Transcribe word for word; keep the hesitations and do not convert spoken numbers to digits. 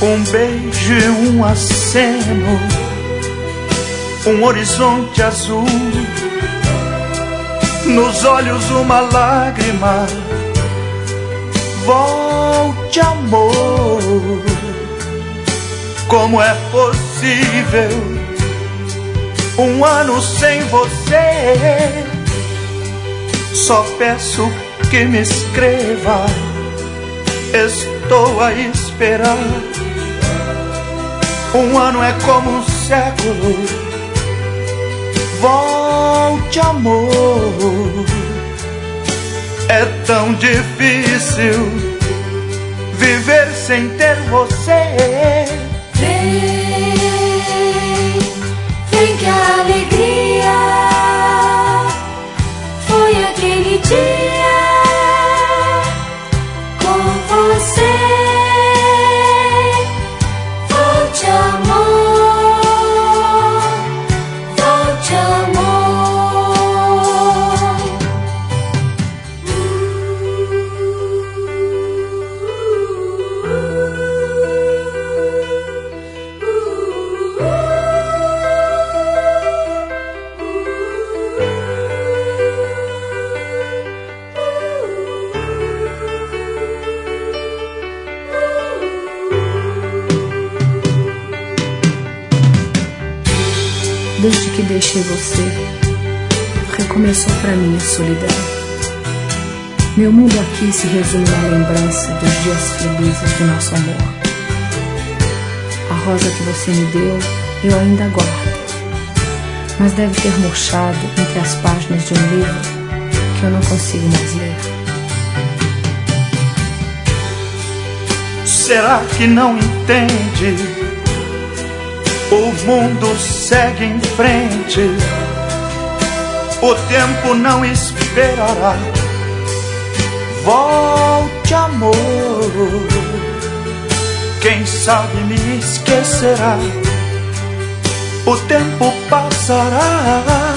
Um beijo e um aceno, um horizonte azul, nos olhos uma lágrima. Volte, amor. Como é possível um ano sem você? Só peço que me escreva, estou a esperar. Um ano é como um século. Volte, amor. É tão difícil viver sem ter você. Vem, vem que a alegria foi aquele dia com você. Volte, amor, volte, amor. Desde que deixei você, recomeçou pra mim a solidão. Meu mundo aqui se resume na lembrança dos dias felizes do nosso amor. A rosa que você me deu, eu ainda guardo, mas deve ter murchado entre as páginas de um livro que eu não consigo mais ler. Será que não entende? O mundo segue em frente, o tempo não esperará. Volte, amor, quem sabe me esquecerá. O tempo passará.